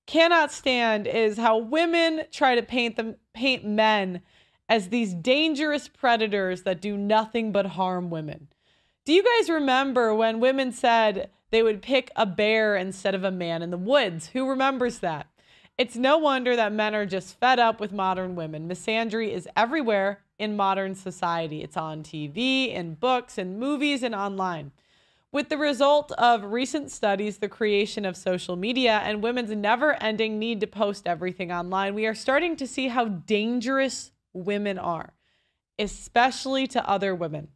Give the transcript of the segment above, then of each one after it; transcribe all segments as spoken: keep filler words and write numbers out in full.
cannot stand is how women try to paint them, paint men as these dangerous predators that do nothing but harm women. Do you guys remember when women said they would pick a bear instead of a man in the woods? Who remembers that? It's no wonder that men are just fed up with modern women. Misandry is everywhere in modern society. It's on T V, in books, in movies, and online. With the result of recent studies, the creation of social media, and women's never-ending need to post everything online, we are starting to see how dangerous women are, especially to other women.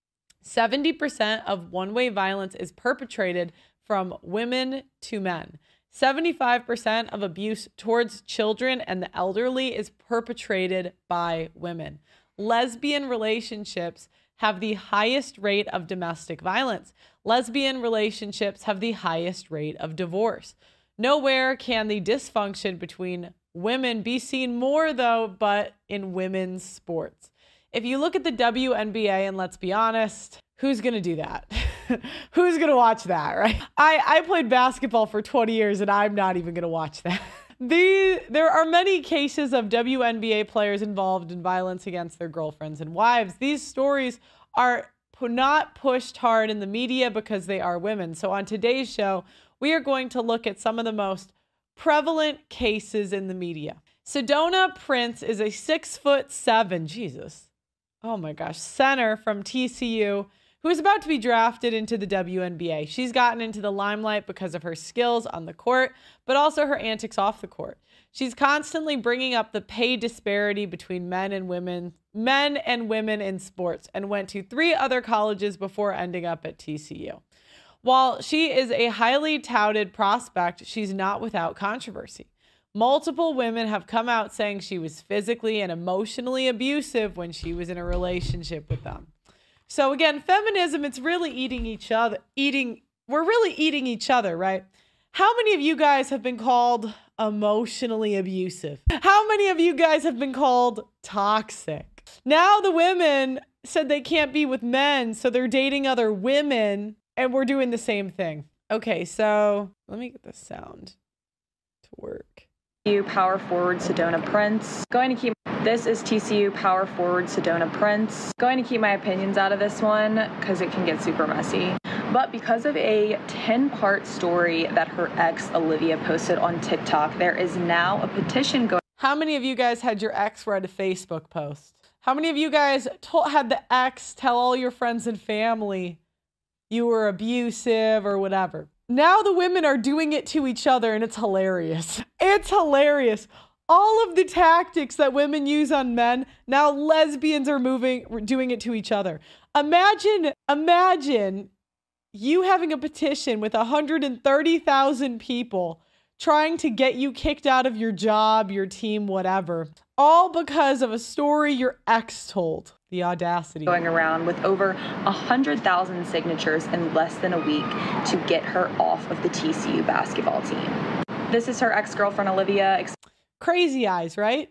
seventy percent of one-way violence is perpetrated from women to men. seventy-five percent of abuse towards children and the elderly is perpetrated by women. Lesbian relationships have the highest rate of domestic violence. Lesbian relationships have the highest rate of divorce. Nowhere can the dysfunction between women be seen more, though, but in women's sports. If you look at the W N B A, and let's be honest, who's going to do that? Who's going to watch that, right? I, I played basketball for twenty years, and I'm not even going to watch that. The, there are many cases of W N B A players involved in violence against their girlfriends and wives. These stories are not pushed hard in the media because they are women. So on today's show, we are going to look at some of the most prevalent cases in the media. Sedona Prince is a six foot seven, Jesus, oh my gosh, center from T C U who is about to be drafted into the W N B A. She's gotten into the limelight because of her skills on the court, but also her antics off the court. She's constantly bringing up the pay disparity between men and women, men and women in sports, and went to three other colleges before ending up at T C U. While she is a highly touted prospect, she's not without controversy. Multiple women have come out saying she was physically and emotionally abusive when she was in a relationship with them. So again, feminism, it's really eating each other, eating, we're really eating each other, right? How many of you guys have been called emotionally abusive? How many of you guys have been called toxic? Now the women said they can't be with men, so they're dating other women, and we're doing the same thing. Okay, so let me get the sound to work. T C U power forward Sedona Prince. Going to keep this is T C U power forward Sedona Prince. Going to keep my opinions out of this one because it can get super messy. But because of a ten part story that her ex Olivia posted on TikTok, there is now a petition going. How many of you guys had your ex write a Facebook post? How many of you guys told, had the ex tell all your friends and family you were abusive or whatever? Now the women are doing it to each other, and it's hilarious. It's hilarious. All of the tactics that women use on men, now lesbians are moving, doing it to each other. Imagine, imagine you having a petition with one hundred thirty thousand people trying to get you kicked out of your job, your team, whatever, all because of a story your ex told. The audacity. Going around with over one hundred thousand signatures in less than a week to get her off of the T C U basketball team. This is her ex-girlfriend, Olivia. Crazy eyes, right?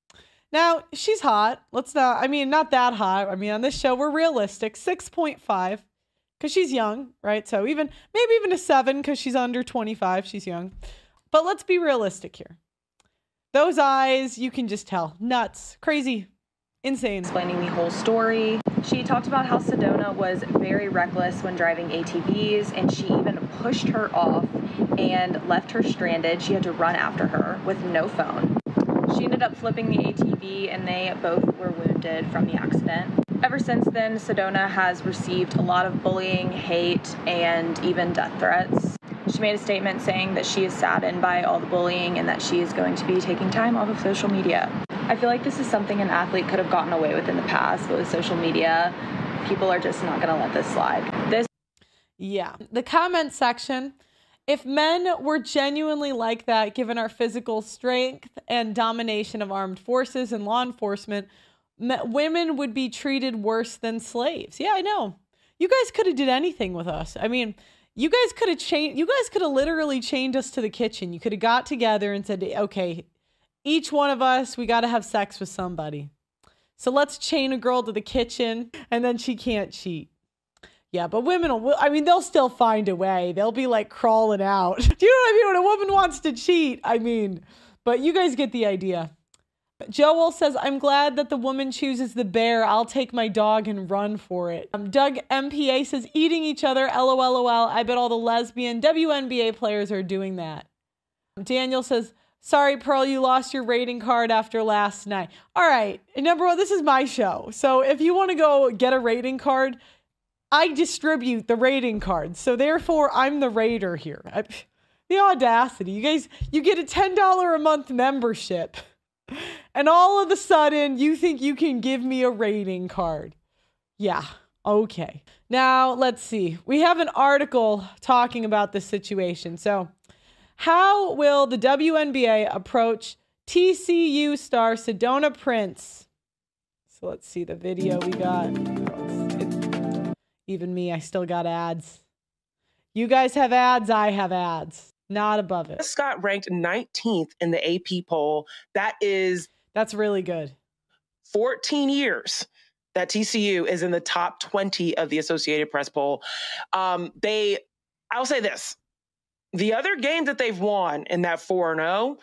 Now, she's hot. Let's not, I mean, not that hot. I mean, on this show, we're realistic. six point five, because she's young, right? So even, maybe even a seven, because she's under twenty-five. She's young. But let's be realistic here. Those eyes, you can just tell. Nuts. Crazy. Insane. Explaining the whole story. She talked about how Sedona was very reckless when driving A T Vs, and she even pushed her off and left her stranded. She had to run after her with no phone. She ended up flipping the A T V, and they both were wounded from the accident. Ever since then, Sedona has received a lot of bullying, hate, and even death threats. She made a statement saying that she is saddened by all the bullying and that she is going to be taking time off of social media. I feel like this is something an athlete could have gotten away with in the past, but with social media, people are just not going to let this slide. This Yeah. The comment section, if men were genuinely like that, given our physical strength and domination of armed forces and law enforcement, women would be treated worse than slaves. Yeah, I know. You guys could have did anything with us. I mean, you guys could have chained, you guys could have literally chained us to the kitchen. You could have got together and said, okay, each one of us, we got to have sex with somebody. So let's chain a girl to the kitchen and then she can't cheat. Yeah, but women will, I mean, they'll still find a way. They'll be like crawling out. Do you know what I mean? When a woman wants to cheat, I mean, but you guys get the idea. Joel says, I'm glad that the woman chooses the bear. I'll take my dog and run for it. Um, Doug M P A says, eating each other. LOLOL. I bet all the lesbian W N B A players are doing that. Daniel says, sorry, Pearl, you lost your rating card after last night. All right. Number one, this is my show. So if you want to go get a rating card, I distribute the rating cards. So therefore, I'm the raider here. I, the audacity. You guys, you get a ten dollars a month membership. And all of a sudden, you think you can give me a rating card. Yeah, okay. Now, let's see. We have an article talking about this situation. So, how will the W N B A approach T C U star Sedona Prince? So, let's see the video we got. Oh, it's, it's, even me, I still got ads. You guys have ads, I have ads. Not above it. Scott ranked nineteenth in the A P poll. That is... That's really good. fourteen years that T C U is in the top twenty of the Associated Press poll. Um, they, I'll say this. The other game that they've won in that four and oh,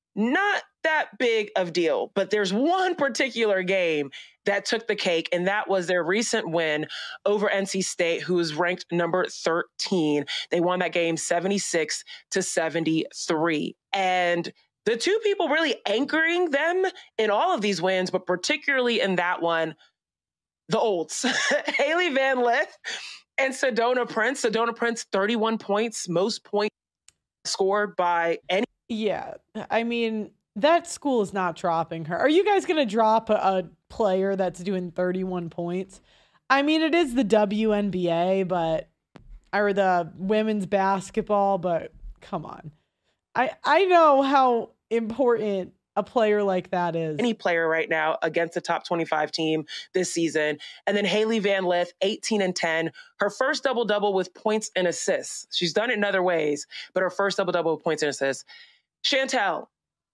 not that big of deal. But there's one particular game that took the cake, and that was their recent win over N C State, who is ranked number thirteen. They won that game seventy-six to seventy-three. And the two people really anchoring them in all of these wins, but particularly in that one, the olds, Hailey Van Lith and Sedona Prince. Sedona Prince, thirty-one points, most points scored by any. Yeah, I mean, that school is not dropping her. Are you guys going to drop a, a player that's doing thirty-one points? I mean, it is the W N B A, but, or the women's basketball, but come on. I, I know how important a player like that is. Any player right now against the top twenty-five team this season. And then Hailey Van Lith, eighteen and ten, her first double-double with points and assists. She's done it in other ways, but her first double-double with points and assists. Chantel,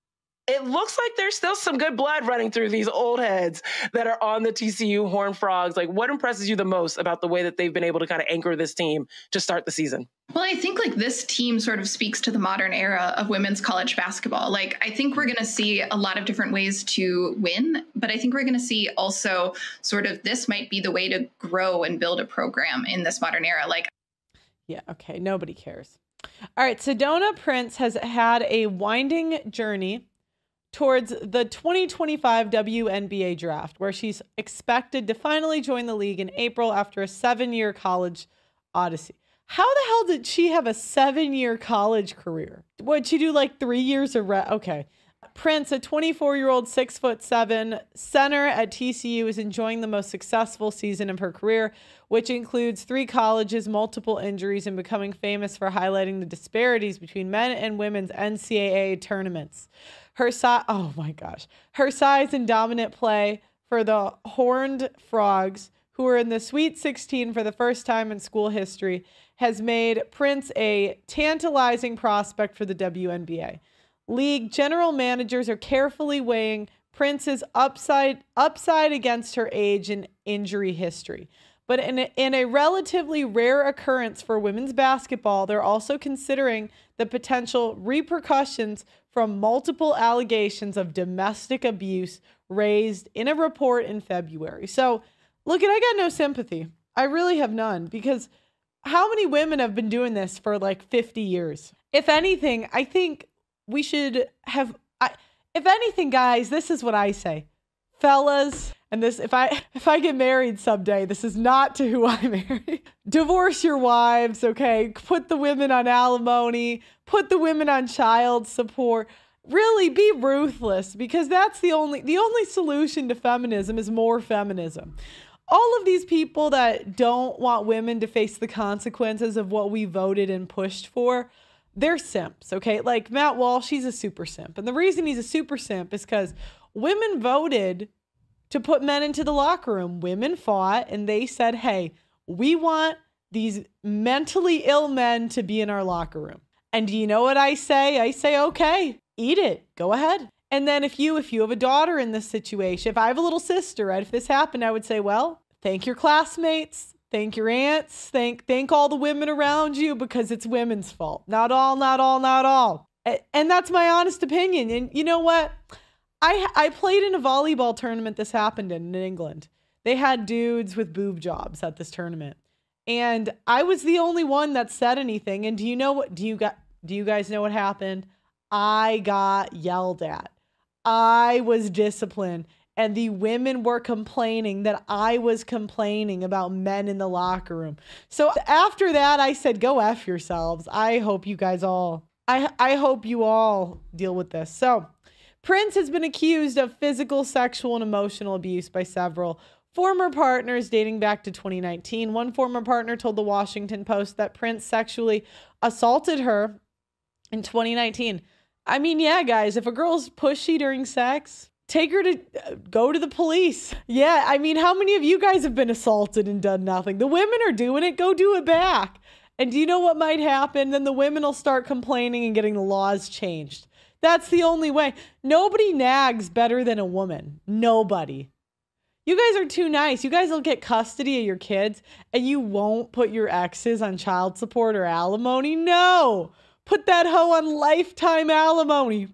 it looks like there's still some good blood running through these old heads that are on the T C U Horned Frogs. Like, what impresses you the most about the way that they've been able to kind of anchor this team to start the season? Well, I think like this team sort of speaks to the modern era of women's college basketball. Like, I think we're going to see a lot of different ways to win, but I think we're going to see also sort of this might be the way to grow and build a program in this modern era. Like, yeah, okay, nobody cares. All right, Sedona Prince has had a winding journey towards the twenty twenty-five W N B A draft, where she's expected to finally join the league in April after a seven-year college odyssey. How the hell did she have a seven-year college career? Would she do like three years of re- okay. Prince, a twenty-four-year-old, six foot seven center at T C U, is enjoying the most successful season of her career, which includes three colleges, multiple injuries, and becoming famous for highlighting the disparities between men and women's N C double A tournaments. Her size, oh my gosh, her size and dominant play for the Horned Frogs, who are in the Sweet sixteen for the first time in school history, has made Prince a tantalizing prospect for the W N B A. League general managers are carefully weighing Prince's upside upside against her age and injury history. But in a, in a relatively rare occurrence for women's basketball, they're also considering the potential repercussions from multiple allegations of domestic abuse raised in a report in February. So, look, I got no sympathy. I really have none, because how many women have been doing this for like fifty years? If anything, I think we should have, I, if anything, guys, this is what I say. Fellas, and this, if I if I get married someday, this is not to who I marry. Divorce your wives, okay? Put the women on alimony, put the women on child support. Really be ruthless, because that's the only the only solution to feminism is more feminism. All of these people that don't want women to face the consequences of what we voted and pushed for, they're simps, okay? Like Matt Walsh, he's a super simp. And the reason he's a super simp is because women voted to put men into the locker room. Women fought and they said, hey, we want these mentally ill men to be in our locker room. And do you know what I say? I say, okay, eat it. Go ahead. And then if you if you have a daughter in this situation, if I have a little sister, right? If this happened, I would say, well, thank your classmates. Thank your aunts. Thank thank all the women around you, because it's women's fault. Not all, not all, not all. And that's my honest opinion. And you know what? I I played in a volleyball tournament this happened in, in England. They had dudes with boob jobs at this tournament. And I was the only one that said anything. And do you know what do you got do you guys know what happened? I got yelled at. I was disciplined. And the women were complaining that I was complaining about men in the locker room. So after that, I said, go F yourselves. I hope you guys all, I, I hope you all deal with this. So Prince has been accused of physical, sexual, and emotional abuse by several former partners dating back to twenty nineteen. One former partner told the Washington Post that Prince sexually assaulted her in twenty nineteen. I mean, yeah, guys, if a girl's pushy during sex, take her to uh, go to the police. Yeah, I mean, how many of you guys have been assaulted and done nothing? The women are doing it. Go do it back. And do you know what might happen? Then the women will start complaining and getting the laws changed. That's the only way. Nobody nags better than a woman. Nobody. You guys are too nice. You guys will get custody of your kids and you won't put your exes on child support or alimony. No. Put that hoe on lifetime alimony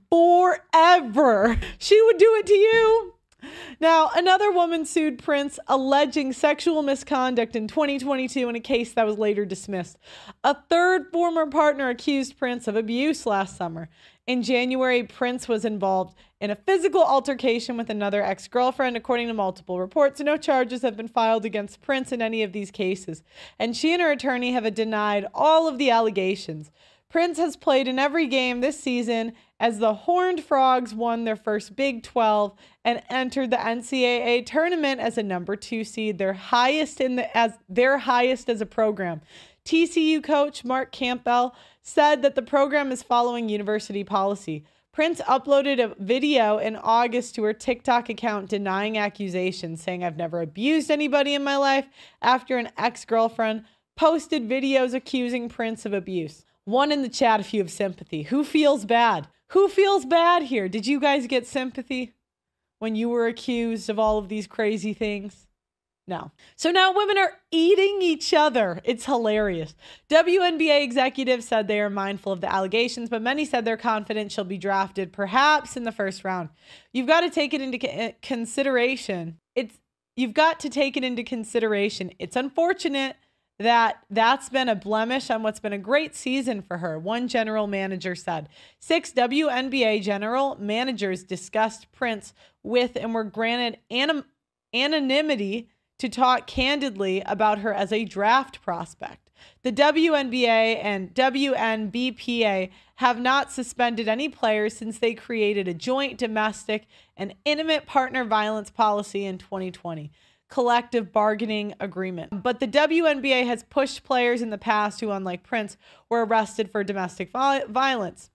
forever. She would do it to you. Now, another woman sued Prince alleging sexual misconduct in twenty twenty-two in a case that was later dismissed. A third former partner accused Prince of abuse last summer. In January, Prince was involved in a physical altercation with another ex-girlfriend, according to multiple reports. No charges have been filed against Prince in any of these cases, and she and her attorney have denied all of the allegations. Prince has played in every game this season as the Horned Frogs won their first Big twelve and entered the N C double A tournament as a number two seed, their highest in the as their highest as a program. T C U coach Mark Campbell said that the program is following university policy. Prince uploaded a video in August to her TikTok account denying accusations, saying, "I've never abused anybody in my life," after an ex-girlfriend posted videos accusing Prince of abuse. One in the chat if you have sympathy. Who feels bad? Who feels bad here? Did you guys get sympathy when you were accused of all of these crazy things? No. So now women are eating each other. It's hilarious. W N B A executives said they are mindful of the allegations, but many said they're confident she'll be drafted perhaps in the first round. You've got to take it into consideration. It's you've got to take it into consideration. It's unfortunate that that's been a blemish on what's been a great season for her, one general manager said. Six W N B A general managers discussed Prince with and were granted anim- anonymity to talk candidly about her as a draft prospect. The W N B A and W N B P A have not suspended any players since they created a joint domestic and intimate partner violence policy in twenty twenty. Collective bargaining agreement. But the W N B A has pushed players in the past who, unlike Prince, were arrested for domestic violence.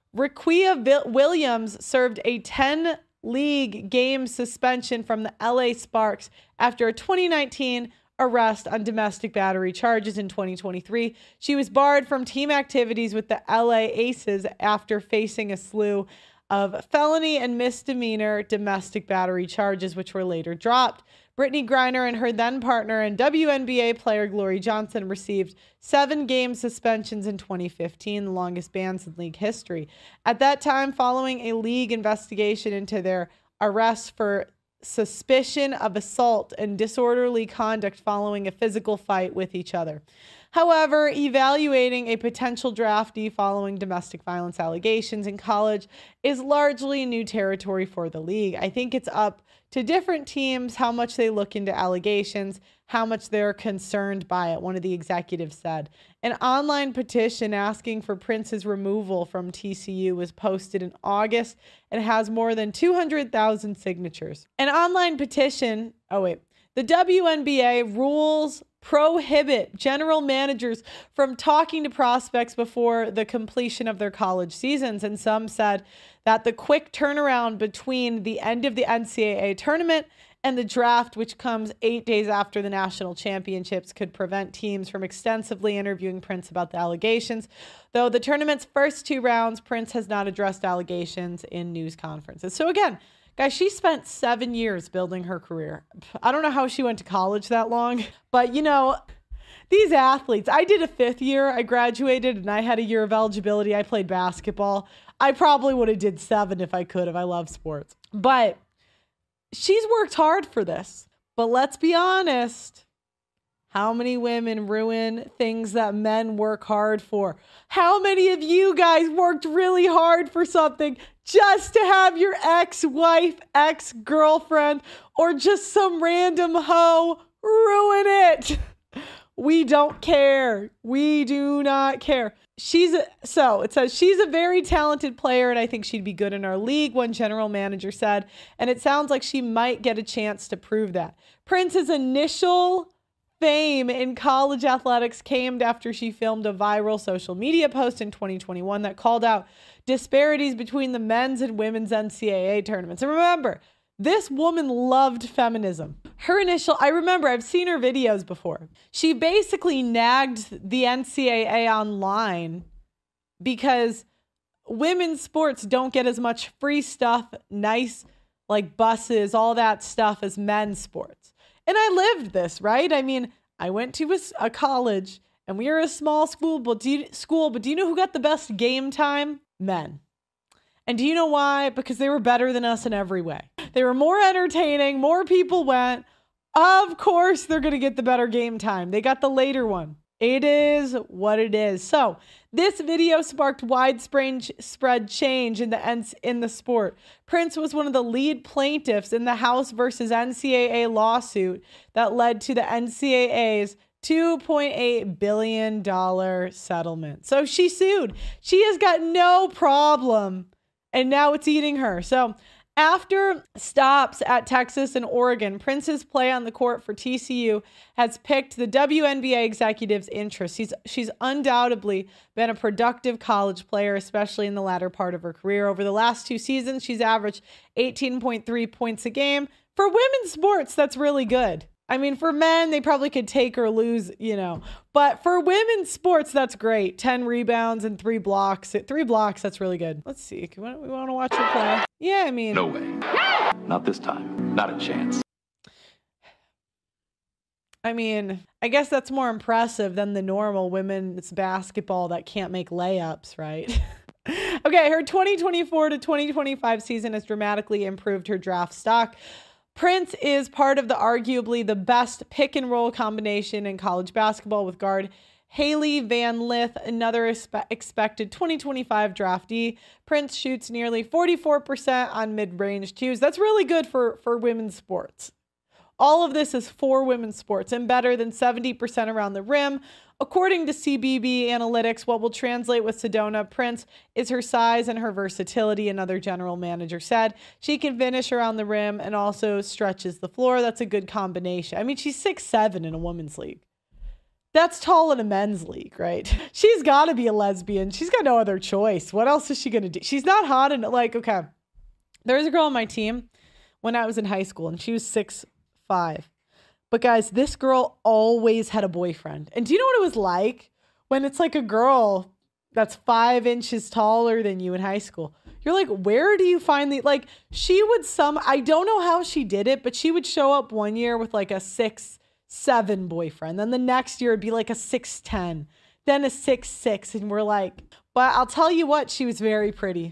Riquia Williams served a ten league game suspension from the L A Sparks after a twenty nineteen arrest on domestic battery charges in twenty twenty-three. She was barred from team activities with the L A Aces after facing a slew of felony and misdemeanor domestic battery charges, which were later dropped. Brittany Griner and her then partner and W N B A player Glory Johnson received seven game suspensions in twenty fifteen, the longest bans in league history. At that time, following a league investigation into their arrest for suspicion of assault and disorderly conduct following a physical fight with each other. However, evaluating a potential draftee following domestic violence allegations in college is largely new territory for the league. I think it's up to different teams how much they look into allegations, how much they're concerned by it, one of the executives said. An online petition asking for Prince's removal from T C U was posted in August and has more than two hundred thousand signatures. An online petition, oh wait, the W N B A rules prohibit general managers from talking to prospects before the completion of their college seasons. And some said that the quick turnaround between the end of the N C double A tournament and the draft, which comes eight days after the national championships, could prevent teams from extensively interviewing Prince about the allegations. Though the tournament's first two rounds, Prince has not addressed allegations in news conferences. So again, Guys, she spent seven years building her career. I don't know how she went to college that long, but you know, these athletes, I did a fifth year. I graduated and I had a year of eligibility. I played basketball. I probably would have did seven if I could, if I love sports. But she's worked hard for this. But let's be honest. How many women ruin things that men work hard for? How many of you guys worked really hard for something just to have your ex-wife, ex-girlfriend, or just some random hoe ruin it? We don't care. We do not care. She's a, so it says she's a very talented player, and I think she'd be good in our league, one general manager said. And it sounds like she might get a chance to prove that. Prince's initial fame in college athletics came after she filmed a viral social media post in twenty twenty-one that called out disparities between the men's and women's N C double A tournaments. And remember, this woman loved feminism. Her initial, I remember, I've seen her videos before. She basically nagged the N C double A online because women's sports don't get as much free stuff, nice, like buses, all that stuff as men's sports. And I lived this, right? I mean, I went to a, a college and we were a small school, but do you, school, but do you know who got the best game time? Men. And do you know why? Because they were better than us in every way. They were more entertaining. More people went. Of course, they're going to get the better game time. They got the later one. It is what it is. So this video sparked widespread spread change in the in the sport. Prince was one of the lead plaintiffs in the House versus N C double A lawsuit that led to the N C double A's two point eight billion dollars settlement. So she sued. She has got no problem. And now it's eating her. So after stops at Texas and Oregon, Prince's play on the court for T C U has piqued the W N B A executive's interest. She's, she's undoubtedly been a productive college player, especially in the latter part of her career. Over the last two seasons, she's averaged eighteen point three points a game. For women's sports, that's really good. I mean, for men, they probably could take or lose, you know. But for women's sports, that's great. ten rebounds and three blocks. Three blocks, that's really good. Let's see. We want to watch her play. Yeah, I mean. No way. Not this time. Not a chance. I mean, I guess that's more impressive than the normal women's basketball that can't make layups, right? Okay, her twenty twenty-four to twenty twenty-five season has dramatically improved her draft stock. Prince is part of the arguably the best pick and roll combination in college basketball with guard Hailey Van Lith, another expe- expected twenty twenty-five draftee. Prince shoots nearly forty-four percent on mid-range twos. That's really good for, for women's sports. All of this is for women's sports and better than seventy percent around the rim. According to C B B Analytics, what will translate with Sedona Prince is her size and her versatility, another general manager said. She can finish around the rim and also stretches the floor. That's a good combination. I mean, she's six seven in a women's league. That's tall in a men's league, right? She's got to be a lesbian. She's got no other choice. What else is she going to do? She's not hot and like, okay. There was a girl on my team when I was in high school and she was six five. But guys, this girl always had a boyfriend. And do you know what it was like when it's like a girl that's five inches taller than you in high school? You're like, where do you find the, like, she would some, I don't know how she did it, but she would show up one year with like a six, seven boyfriend. Then the next year it'd be like a six, ten, then a six, six. And we're like, but I'll tell you what, she was very pretty.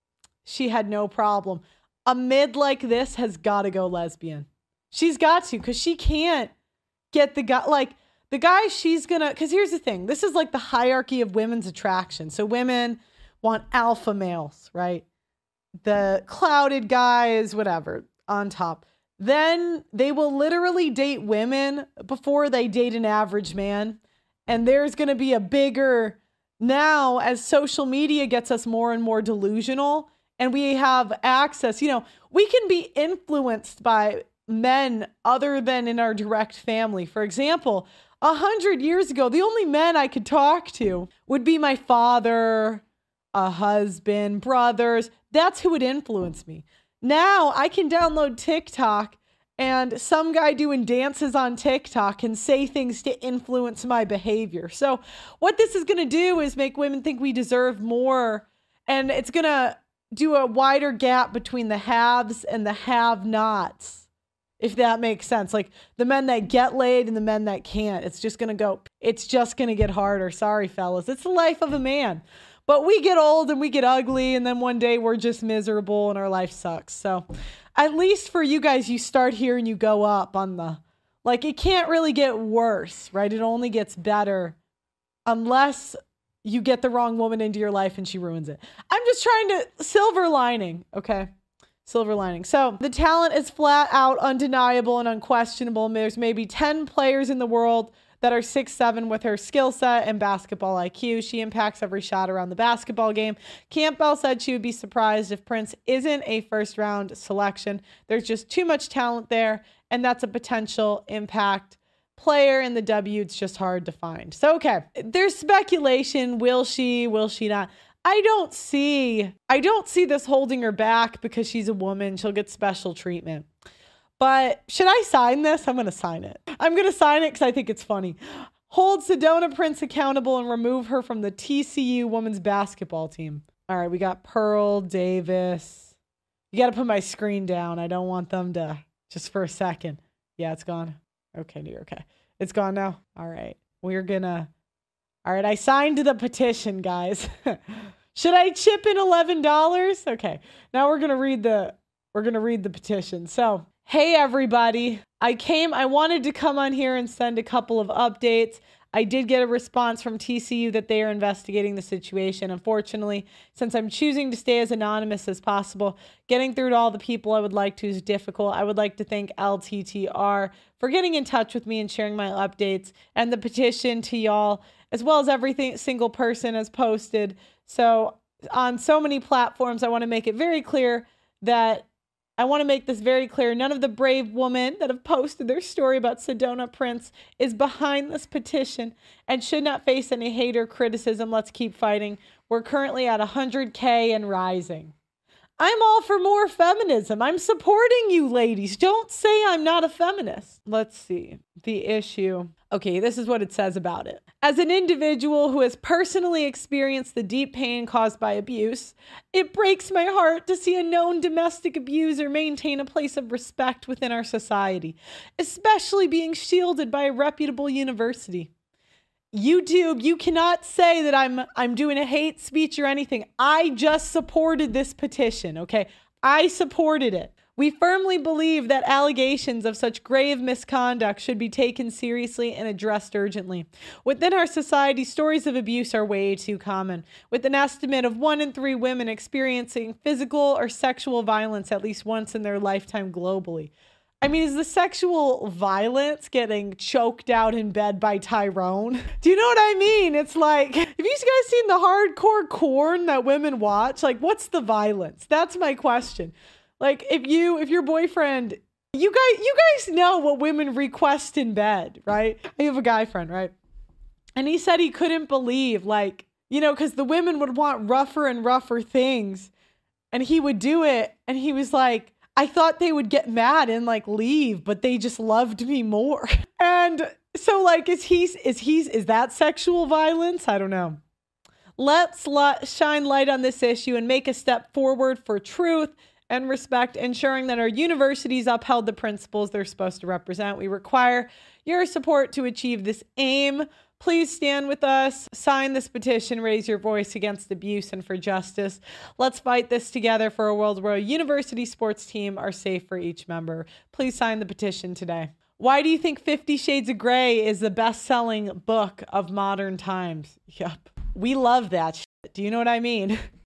She had no problem. A mid like this has got to go lesbian. She's got to, because she can't get the guy, like the guy she's gonna, because here's the thing. This is like the hierarchy of women's attraction. So women want alpha males, right? The clouded guys, whatever, on top. Then they will literally date women before they date an average man. And there's going to be a bigger, now as social media gets us more and more delusional and we have access, you know, we can be influenced by men other than in our direct family. For example, a hundred years ago, the only men I could talk to would be my father, a husband, brothers. That's who would influence me. Now I can download TikTok and some guy doing dances on TikTok can say things to influence my behavior. So what this is going to do is make women think we deserve more. And it's going to do a wider gap between the haves and the have-nots, if that makes sense. Like the men that get laid and the men that can't. It's just going to go, it's just going to get harder. Sorry, fellas. It's the life of a man. But we get old and we get ugly, and then one day we're just miserable and our life sucks. So at least for you guys, you start here and you go up on the, like, it can't really get worse, right? It only gets better unless you get the wrong woman into your life and she ruins it. I'm just trying to, silver lining, okay? Silver lining. So the talent is flat out undeniable and unquestionable. There's maybe ten players in the world that are six seven with her skill set and basketball I Q. She impacts every shot around the basketball game. Campbell said she would be surprised if Prince isn't a first round selection. There's just too much talent there, and that's a potential impact player in the W. It's just hard to find. So, okay, there's speculation. Will she, will she not? I don't see, I don't see this holding her back because she's a woman. She'll get special treatment. But should I sign this? I'm going to sign it. I'm going to sign it because I think it's funny. Hold Sedona Prince accountable and remove her from the T C U women's basketball team. All right, we got Pearl Davis. You got to put my screen down. I don't want them to, just for a second. Yeah, it's gone. Okay, you're okay. It's gone now. All right, we're going to, all right, I signed the petition, guys. Should I chip in eleven dollars? Okay, now we're going to read the, we're going to read the petition. So, hey, everybody. I came, I wanted to come on here and send a couple of updates. I did get a response from T C U that they are investigating the situation. Unfortunately, since I'm choosing to stay as anonymous as possible, getting through to all the people I would like to is difficult. I would like to thank L T T R for getting in touch with me and sharing my updates, and the petition to y'all, as well as every single person has posted. So on so many platforms, I want to make it very clear that I want to make this very clear. None of the brave women that have posted their story about Sedona Prince is behind this petition and should not face any hate or criticism. Let's keep fighting. We're currently at one hundred K and rising. I'm all for more feminism. I'm supporting you ladies. Don't say I'm not a feminist. Let's see. The issue. Okay, this is what it says about it. As an individual who has personally experienced the deep pain caused by abuse, it breaks my heart to see a known domestic abuser maintain a place of respect within our society, especially being shielded by a reputable university. YouTube, you cannot say that I'm I'm doing a hate speech or anything. I just supported this petition, okay? I supported it. We firmly believe that allegations of such grave misconduct should be taken seriously and addressed urgently. Within our society, stories of abuse are way too common, with an estimate of one in three women experiencing physical or sexual violence at least once in their lifetime globally. I mean, is the sexual violence getting choked out in bed by Tyrone? Do you know what I mean? It's like, have you guys seen the hardcore corn that women watch? Like, what's the violence? That's my question. Like, if you, if your boyfriend, you guys, you guys know what women request in bed, right? I have a guy friend, right? And he said he couldn't believe, like, you know, because the women would want rougher and rougher things. And he would do it. And he was like, I thought they would get mad and like leave, but they just loved me more. And so like, is he, is he, is that sexual violence? I don't know. Let's li- shine light on this issue and make a step forward for truth and respect, ensuring that our universities upheld the principles they're supposed to represent. We require your support to achieve this aim. Please stand with us, sign this petition, raise your voice against abuse and for justice. Let's fight this together for a world where a university sports team are safe for each member. Please sign the petition today. Why do you think Fifty Shades of Grey is the best-selling book of modern times? Yep. We love that shit. Do you know what I mean?